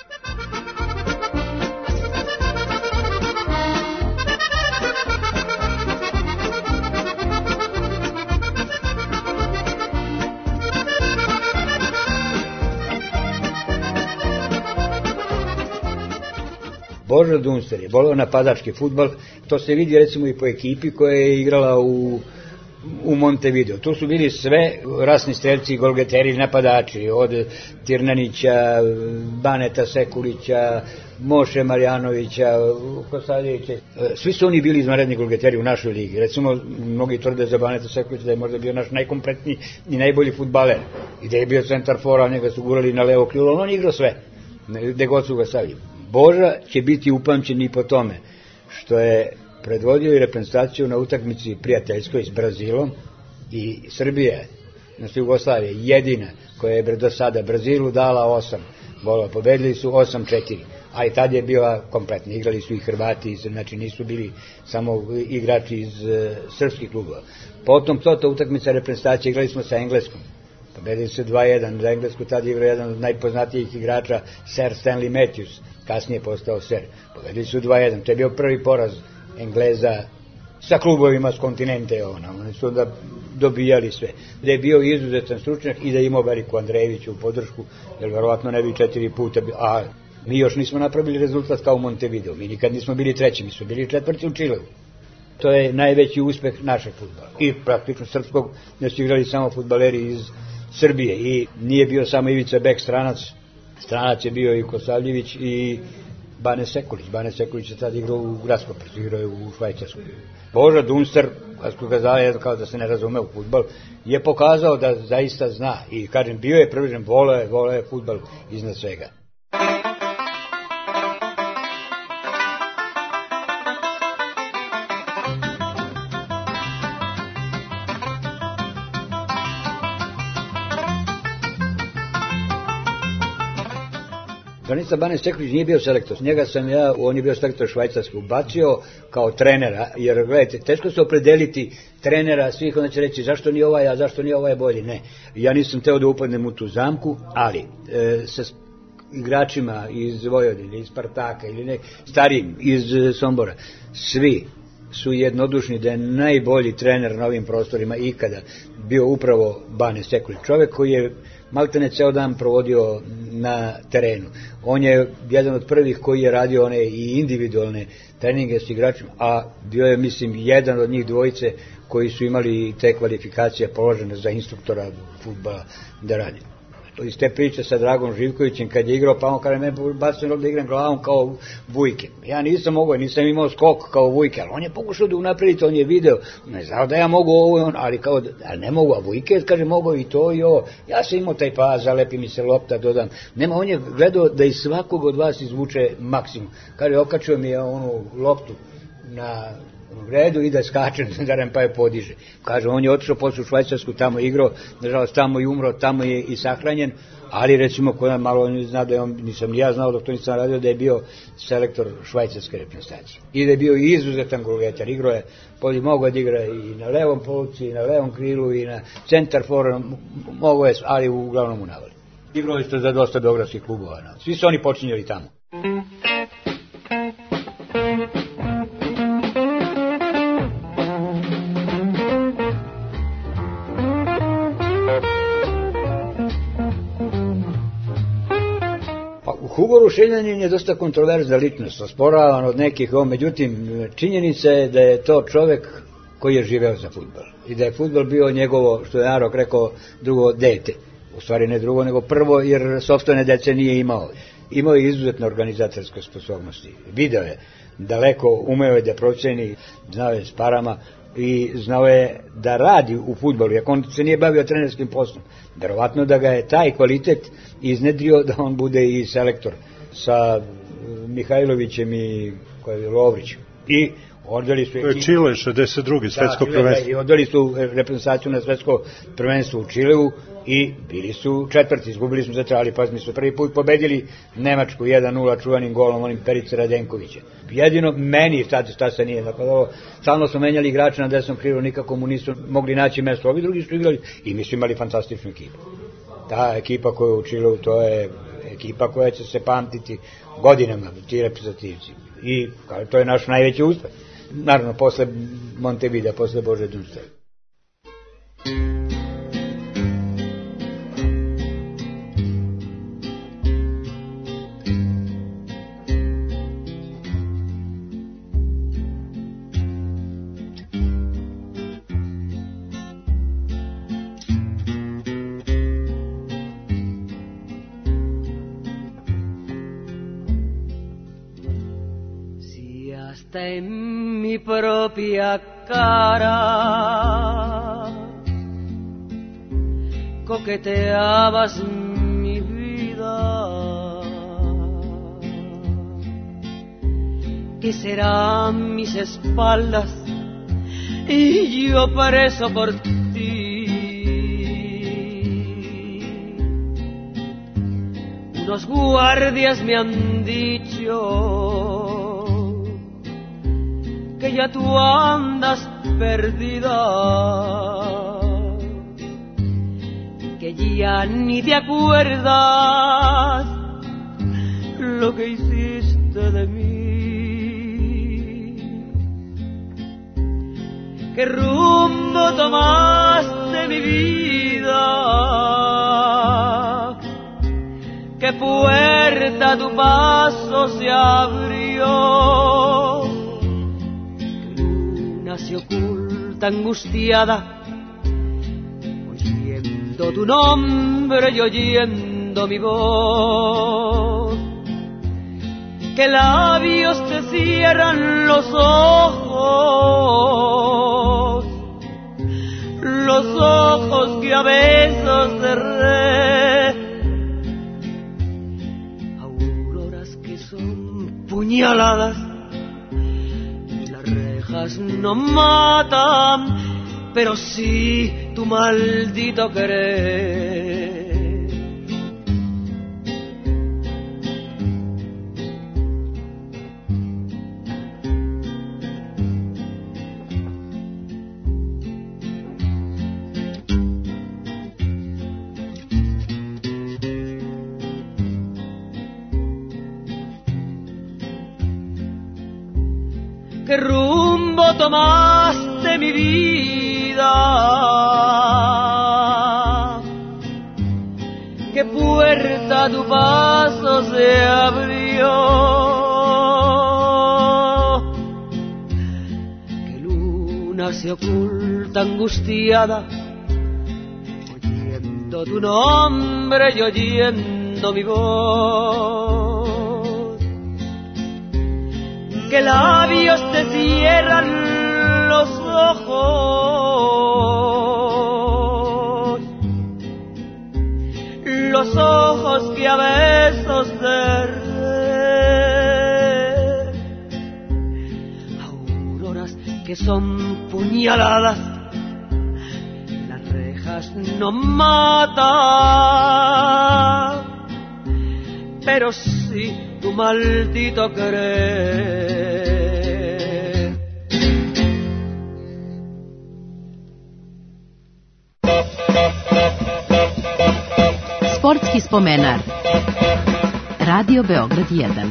Božo Dunster je voleo napadački fudbal, to se vidi recimo i po ekipi koja je igrala u, u Montevideo. Tu su bili sve rasni strelci, golgeteri, napadači, od Tirnanića, Baneta Sekulića, Moše Marjanovića, Kosaljevića. Svi su oni bili izvanredni golgeteri u našoj ligi. Recimo, mnogi tvrde za Baneta Sekulića da je možda bio naš najkompletniji i najbolji fudbaler. I da je bio centar fora, njega su gurali na levo krilo, on igrao sve, gde god su ga stavili. Boža će biti upamćen i po tome što je predvodio i reprezentaciju na utakmici prijateljskoj s Brazilom i Srbija, znači Jugoslavija, jedina koja je do sada Brazilu dala osam golova, pobedili su osam četiri, ali tad je bila kompletna, igrali su i Hrvati, znači nisu bili samo igrači iz uh, srpskih klubova. Potom to utakmica reprezentacije, igrali smo sa Engleskom, pobedili su dva jedan, za Englesku tad je igrao jedan od najpoznatijih igrača, Sir Stanley Matthews, kasnije postao ser. Pobedili su dva jedan, to je bio prvi poraz Engleza sa klubovima s kontinente, ona, oni su da dobijali sve. Da je bio izuzetan stručnjak i da je imao veliku Andrejeviću u podršku, jer verovatno ne bi četiri puta, a mi još nismo napravili rezultat kao u Montevideo, mi nikad nismo bili treći, mi smo bili četvrti u Čileu. To je najveći uspeh našeg fudbala i praktično srpskog, ne su igrali samo fudbaleri iz Srbije i nije bio samo Ivica Bek stranac, stranac je bio i Kosavljević i Bane Sekulić. Bane Sekulić je tad igrao u Gradskoprcu, igrao je u Švajcarskoj. Božo Dunster Askugazale, kao da se ne razume u fudbal, je pokazao da zaista zna i kažem, bio je privržen, voleo je, voleo je fudbal iznad svega. Danica Bane Sekulić nije bio selektor, njega sam ja, on je bio selektor Švajcarske, ubacio kao trenera, jer gledajte, teško se opredeliti trenera svih, onda će reći zašto nije ovaj, a zašto nije ovaj bolji, ne. Ja nisam teo da upadnem u tu zamku, ali e, sa igračima iz Vojvodine, iz Spartaka ili ne, starijim, iz Sombora, svi su jednodušni da je najbolji trener na ovim prostorima ikada bio upravo Bane Sekulić, čovek koji je maltene ceo dan provodio na terenu. On je jedan od prvih koji je radio one i individualne treninge s igračima, a bio je, mislim, jedan od njih dvojice koji su imali te kvalifikacije položene za instruktora fudbala da radi. Iz te priče sa Dragom Živkovićem kad je igrao, pa on kaže, me bacio da igram glavom kao Vujke. Ja nisam mogao, nisam imao skok kao Vujke, ali on je pokušao da unapredi, on je video, ne znao da ja mogu ovo i on, ali kao, ali ne mogu, a Vujke, kaže, mogu i to i ovo. Ja sam imao taj pas, zalepi mi se lopta, dodam. Nema, on je gledao da iz svakog od vas izvuče maksimum. Kaže, okačio mi je onu loptu na redu i da skačem, da pa je podiže. Kaže, on je otišao posle u Švajcarsku, tamo je igrao, nažalost tamo je umro, tamo je i sahranjen, ali recimo ko nam malo ne zna da je on, nisam ni ja znao dok to nisam radio, da je bio selektor švajcarske reprezentacije. I da je bio i izuzetan golgetar, igrao je, poli mogao da igra i na levom poluci, i na levom krilu, i na centar for, mogao je, ali uglavnom u navali. Igrao je za dosta beogradskih klubova, no. Svi su oni počinjali tamo. Hugo Rušeljanin je dosta kontroverzna ličnost, osporavan od nekih, međutim, činjenica je da je to čovek koji je živeo za fudbal i da je fudbal bio njegovo, što je narod rekao, drugo dete. U stvari ne drugo, nego prvo, jer sopstvene dece nije imao. Imao je izuzetne organizatorske sposobnosti. Video je daleko, umeo je da proceni, znao je s parama i znao je da radi u fudbalu, jer on se nije bavio trenerskim poslom. Verovatno da ga je taj kvalitet iznedrio da on bude i selektor sa Mihajlovićem i Lovrićem. I odveli su... To je Čile, šezdeset drugi svetsko prvenstvo. I odveli su reprezentaciju na svetsko prvenstvo u Čileu i bili su četvrti, izgubili smo za Čali, pa smo prvi put pobedili Nemačku jedan nula čuvanim golom onim Perice Radenkovića. Jedino meni sad šta se nije napadalo, stalno smo menjali igrače na desnom krilu, nikako mu nisu mogli naći mesto, ovi drugi su igrali i mi su imali fantastičnu ekipu. Ta ekipa koja je u Čileu, to je ekipa koja će se pamtiti godinama, ti reprezentativci. I to je naš najveći uspeh. Naravno, posle Montevidea, posle Bože Dunstave. En mi propia cara coqueteabas mi vida. ¿Qué serán mis espaldas y yo preso por ti? Unos guardias me han dicho que ya tú andas perdida, que ya ni te acuerdas lo que hiciste de mí. ¿Qué rumbo tomaste mi vida? ¿Qué puerta a tu paso se abrió? Se oculta angustiada, oyendo tu nombre y oyendo mi voz. Que labios te cierran los ojos los ojos que a besos cerré, auroras que son puñaladas, las rejas no matan, pero sí tu maldito querer. ¿Qué rumbo tomaste, mi vida? ¿Qué puerta a tu paso se abrió? ¿Qué luna se oculta angustiada, oyendo tu nombre y oyendo mi voz? Que labios te cierran los ojos, los ojos que a besos cerré, auroras que son puñaladas, las rejas no matan, pero sí tu maldito querer. Sportski spomenar. Radio Beograd jedan.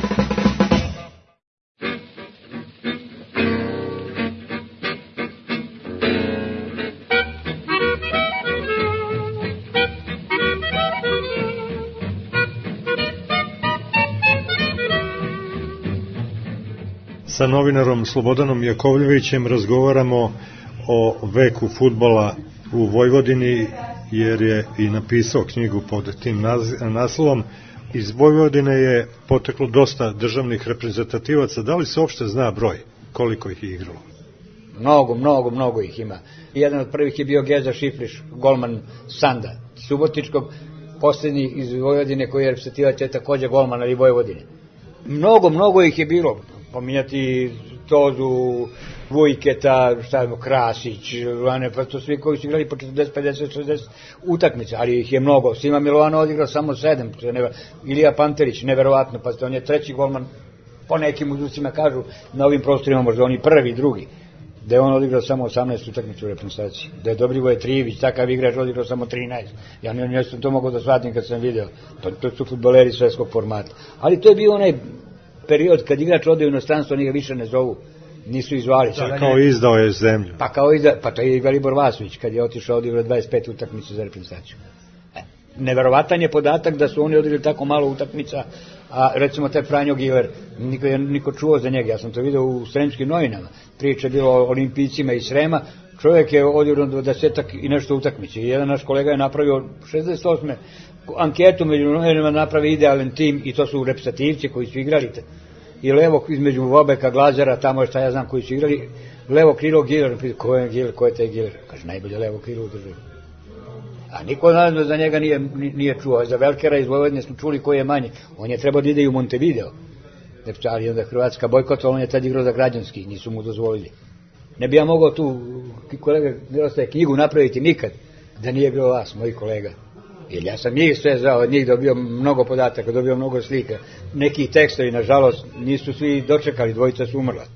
Sa novinarom Slobodanom Jakovljevićem razgovaramo o veku fudbala u Vojvodini, jer je i napisao knjigu pod tim naslovom. Iz Vojvodine je poteklo dosta državnih reprezentativaca. Da li se uopšte zna broj koliko ih je igralo? Mnogo, mnogo, mnogo ih ima. Jedan od prvih je bio Geza Šifriš, golman Sanda, Subotičkog, posljednji iz Vojvodine koji je reprezentativac je također golman ali Vojvodine. Mnogo, mnogo ih je bilo. Pominjati Tozu, Vujketa, šta je, Krasić, Lane, pa to svi koji su igrali po četrdeset, pedeset, šezdeset utakmica, ali ih je mnogo. Sima Milovano odigrao samo sedam, Ilija Panterić, neverovatno, pa on je treći golman, po nekim uzusima kažu, na ovim prostorima možda oni prvi, drugi, da je on odigrao samo osamnaest utakmica u reprezentaciji, da je Dobrivoje Trijević, takav igrač, odigrao samo trinaest. Ja ne sam to mogao da shvatim kad sam video, to, to su fudbaleri svetskog formata. Ali to je bio onaj period kad igrač ode u inostranstvo, oni ga više ne zovu, nisu izvali. Da, kao izdao je zemlju. Pa kao izdao, pa to je i Velibor Vasović kad je otišao odigrao dvadeset pet utakmica za reprezentaciju. E, neverovatan je podatak da su oni odigrali tako malo utakmica, a recimo taj Franjo Giler, niko je niko čuo za njega, ja sam to vidio u Sremskim novinama, priča je bilo o olimpijcima iz Srema, čovjek je odigrao dvadesetak i nešto utakmice i jedan naš kolega je napravio šezdeset osme anketu među novinama, napravi idealan tim i to su reprezentativci koji su igrali i levo između Vobeka, Glazera, tamo je šta ja znam koji su igrali, levo krilo Giler, ko je Giler, ko je taj Giler? Kaže, najbolje levo krilo u državi. A niko naravno za njega nije, nije čuo, za Velkera iz Vojvodine smo čuli koji je manji, on je trebao da ide i u Montevideo, ali onda Hrvatska bojkotala, on je tad igrao za Građanski, nisu mu dozvolili. Ne bi ja mogao tu, kolega, Mirostaje, knjigu napraviti nikad, da nije bilo vas, moji kolega. Jer ja sam njih sve znao, od njih dobio mnogo podataka, dobio mnogo slika. Neki tekstovi, nažalost, nisu svi dočekali, dvojica su umrla.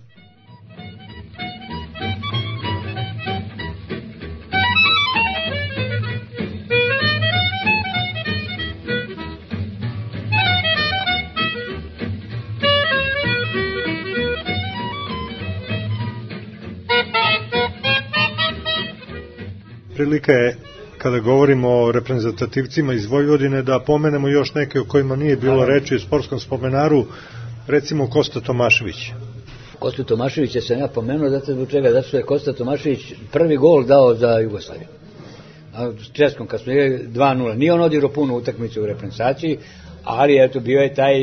Prilika je, kada govorimo o reprezentativcima iz Vojvodine, da pomenemo još neke o kojima nije bilo reči u sportskom spomenaru, recimo Kosta Tomašević. Kosta Tomaševića sam ja pomenuo, zato zbog čega, zato što je Kosta Tomašević prvi gol dao za Jugoslaviju. A s Českom, kad smo igrali dva nula, nije on odigrao puno utakmice u reprezentaciji, ali eto, bio je taj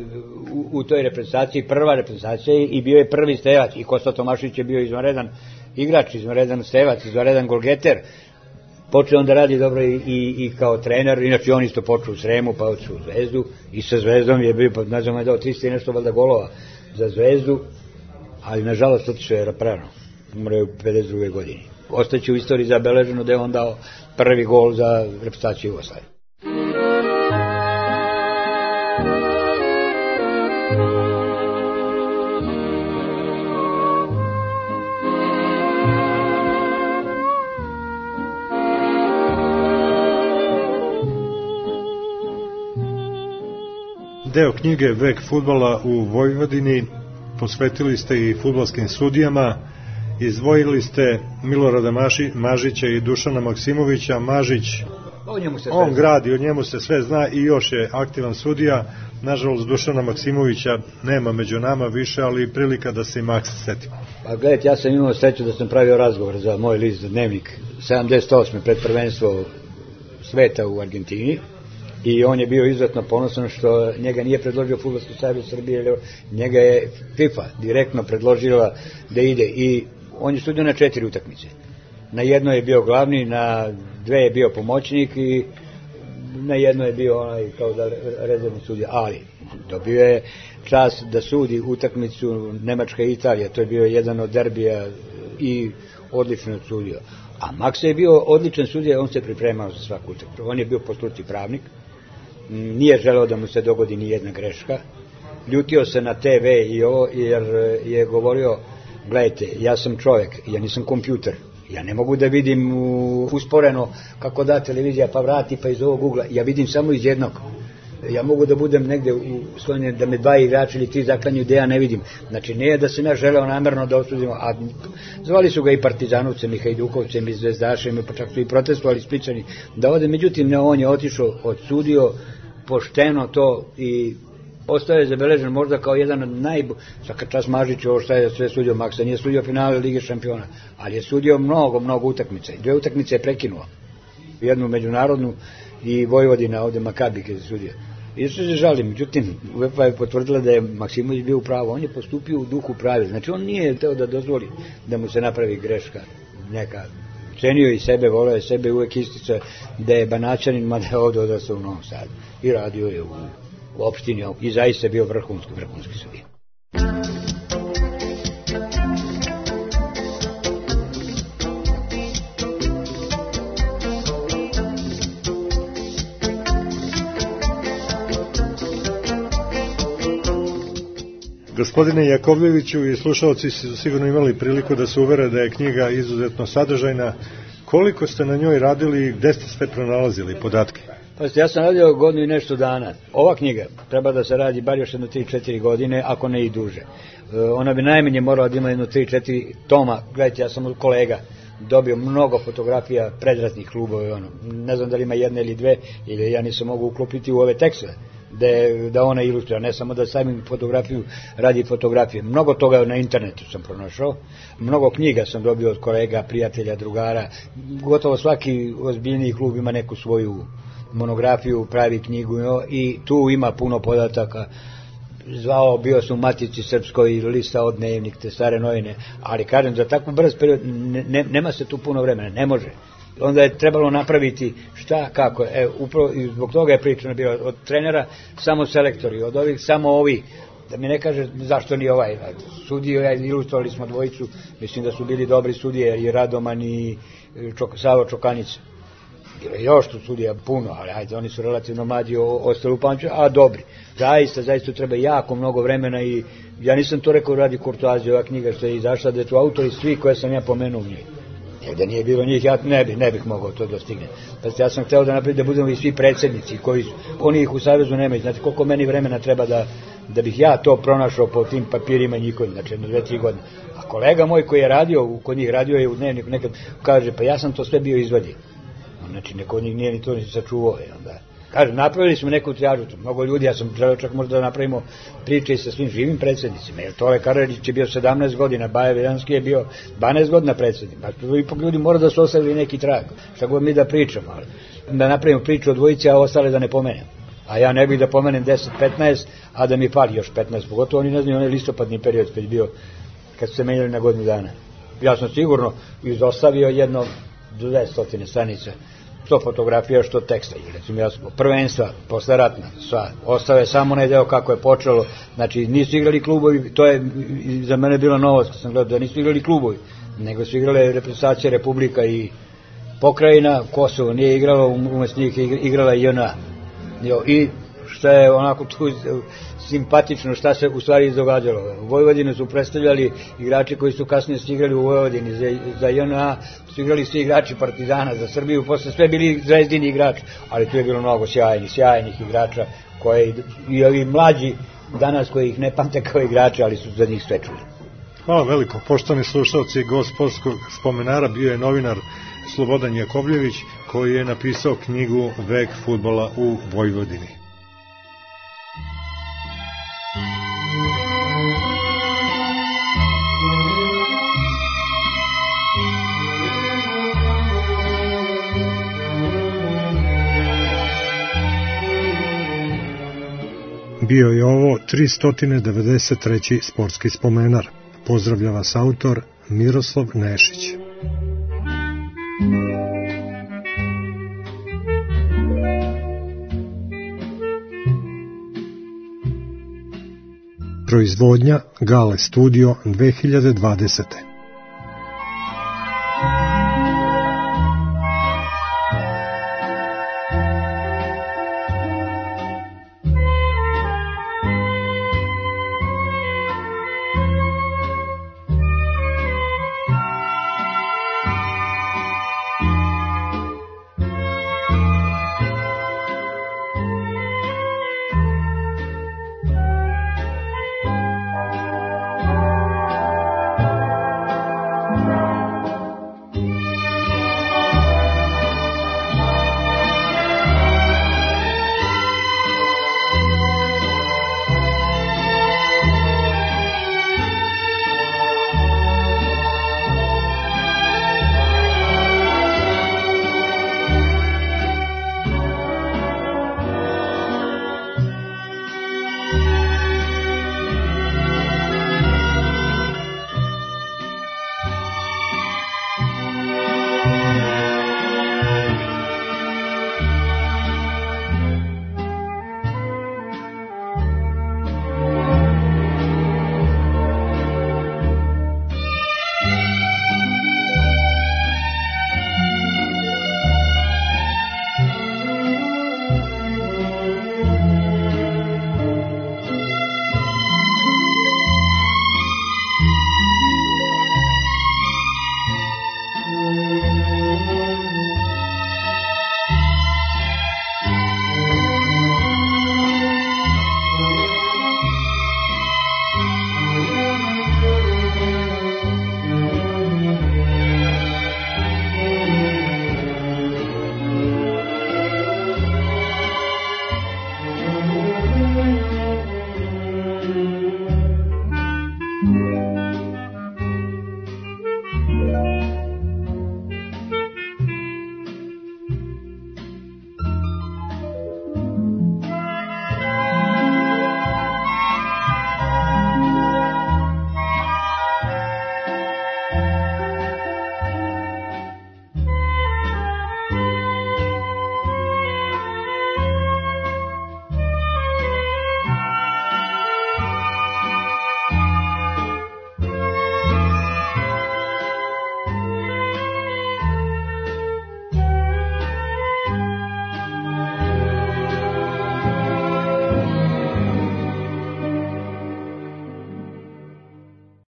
u, u toj reprezentaciji prva reprezentacija i bio je prvi strelac i Kosta Tomašević je bio izvanredan igrač, izvanredan stevac, izvanredan golgeter. Počeo on da radi dobro i, i, i kao trener, inače on isto počeo u Sremu, pa otišao u Zvezdu i sa Zvezdom je bio, pa ne znam, je dao trista i nešto valjda golova za Zvezdu, ali nažalost otišao je prerano, umro je u pedeset druge godini. Ostaće u istoriji zabeleženo da je on dao prvi gol za reprezentaciju Jugoslavije. Deo knjige Vek fudbala u Vojvodini posvetili ste i fudbalskim sudijama, izdvojili ste Milorada Maši, Mažića i Dušana Maksimovića. Mažić, on gradi, o njemu se sve zna i još je aktivan sudija. Nažalost, Dušana Maksimovića nema među nama više, ali prilika da se i Maks setimo. Pa gledajte, ja sam imao sreću da sam pravio razgovor za moj list za Dnevnik sedamdeset osme pred prvenstvo sveta u Argentini. I on je bio izuzetno ponosan što njega nije predložio Fudbalski savez Srbije, njega je FIFA direktno predložila da ide i on je sudio na četiri utakmice. Na jedno je bio glavni, na dve je bio pomoćnik i na jedno je bio onaj kao da rezervni sudija, ali dobio je čast da sudi utakmicu Nemačka i Italija, to je bio jedan od derbija i odlično sudio. A Maksa je bio odličan sudija, on se pripremao za svaku utakmicu. On je bio po struci pravnik, nije želeo da mu se dogodi ni jedna greška, ljutio se na te ve i ovo jer je govorio, gledajte, ja sam čovjek, ja nisam kompjuter, ja ne mogu da vidim usporeno kako da televizija pa vrati pa iz ovog ugla, ja vidim samo iz jednog. Ja mogu da budem negde u slonje, da me dva igrača ili tri zaklanju gde ja ne vidim. Znači, nije da sam ja želeo namerno da osudimo, a zvali su ga i Partizanovcem i Hajdukovcem i Zvezdašem, pa čak su i protestovali Spličani da ode, međutim ne, on je otišao, odsudio pošteno to i ostao je zabeležen možda kao jedan od najbolj, svaka čast Mažiću, ovo šta je sve sudio Maksa, nije sudio finale Lige šampiona, ali je sudio mnogo, mnogo utakmica. Dve utakmice je prekinuo, jednu međunarodnu i Vojvodina ovde Makabi kada je sudio. I što se žalim, međutim, UEFA je potvrdila da je Maksimović bio u pravu, on je postupio u duhu pravila, znači on nije teo da dozvoli da mu se napravi greška neka. Cenio i sebe, voleo je sebe, uvek istica da je Banaćanin, mada je ovde odrastao u Novom Sadu i radio je u, u opštini i zaista je bio vrhunski, vrhunski sudija. Gospodine Jakovljeviću, i slušalci su sigurno imali priliku da se uvere da je knjiga izuzetno sadržajna. Koliko ste na njoj radili i gde ste sve pronalazili podatke? Pa ja sam radio godinu i nešto dana. Ova knjiga treba da se radi bar još jedno tri četiri godine, ako ne i duže. Ona bi najmanje morala da ima jedno tri četiri toma. Gledajte, ja sam od kolega dobio mnogo fotografija predratnih klubova, ono. Ne znam da li ima jedna ili dve, ili ja nisam mogu uklopiti u ove tekstove. Da, da ona ilustrira, ne samo da samim fotografiju radi fotografije. Mnogo toga na internetu sam pronašao, mnogo knjiga sam dobio od kolega, prijatelja, drugara, gotovo svaki ozbiljniji klub ima neku svoju monografiju, pravi knjigu i tu ima puno podataka. Zvao, bio sam u Matici Srpskoj, lista od Dnevnik, te stare novine, ali kažem, za takvu brz period ne, ne, nema se tu puno vremena, ne može. Onda je trebalo napraviti šta, kako, e, upravo zbog toga je pričano bilo od trenera samo selektori, od ovih samo ovi, da mi ne kaže zašto ni ovaj sudio, ja ilustrovali smo dvojicu, mislim da su bili dobri sudije i Radoman i Čok, Savo Čokanica, bilo je još tu sudija puno, ali ajde, oni su relativno mlađi, ostali u pamću, a dobri, zaista, zaista treba jako mnogo vremena i ja nisam to rekao radi kurtoazije, ova knjiga što je izašla, da su autori svi koje sam ja pomenuo u njih. Jer da nije bilo njih, ja ne, bi, ne bih mogao to dostigne. Pa ja sam hteo da napravim da budemo i svi predsjednici, koji su, oni ih u Savezu nemaju. Znate koliko meni vremena treba da, da bih ja to pronašao po tim papirima njihovim, znači jedno dve, tri godine. A kolega moj koji je radio, kod njih radio je u Dnevniku nekad, kaže, pa ja sam to sve bio izvadio. Znači, neko od njih nije ni to ni sačuvao. Onda, kažem, napravili smo neku trijažu, mnogo ljudi, ja sam želeo čak možda da napravimo priče i sa svim živim predsjednicima, jer Tole Karadžić je bio sedamnaest godina, Baja Veljanski je bio dvanaest godina predsjednik, pa ipak ljudi mora da su ostavili neki trag, šta god mi da pričamo, ali da napravimo priču o dvojici, a ostale da ne pomenem. A ja ne bih da pomenem deset petnaest, a da mi fali još petnaest, pogotovo oni ne znaju onaj listopadni period kad je bio, kad su se menjali na godinu dana. Ja sam sigurno izostavio jedno dvesta stranica, što fotografija, što teksta. Recimo, ja sam prvenstva, posle ratna, sva, ostao je samo onaj deo kako je počelo, znači nisu igrali klubovi, to je za mene bilo novost, sam gledao da nisu igrali klubovi, nego su igrale reprezentacije Republika i Pokrajina, Kosovo nije igralo, umjesto njih je igrala i J N A. I što je onako tu simpatično, šta se u stvari događalo. U Vojvodini su predstavljali igrači koji su kasnije igrali u Vojvodini, za, za J N A su igrali svi igrači Partizana, za Srbiju, posle sve bili zvezdini igrači, ali tu je bilo mnogo sjajnih, sjajnih igrača, koje i ovi mlađi danas koji ih ne pamte kao igrači, ali su za njih sve čuli. Hvala veliko, poštovani slušalci, gost sportskog spomenara bio je novinar Slobodan Jakovljević, koji je napisao knjigu Vek fudbala u Vojvodini. Bio je ovo tristo devedeset treći sportski spomenar. Pozdravlja vas autor Miroslav Nešić. Proizvodnja Gale Studio dve hiljade dvadesete.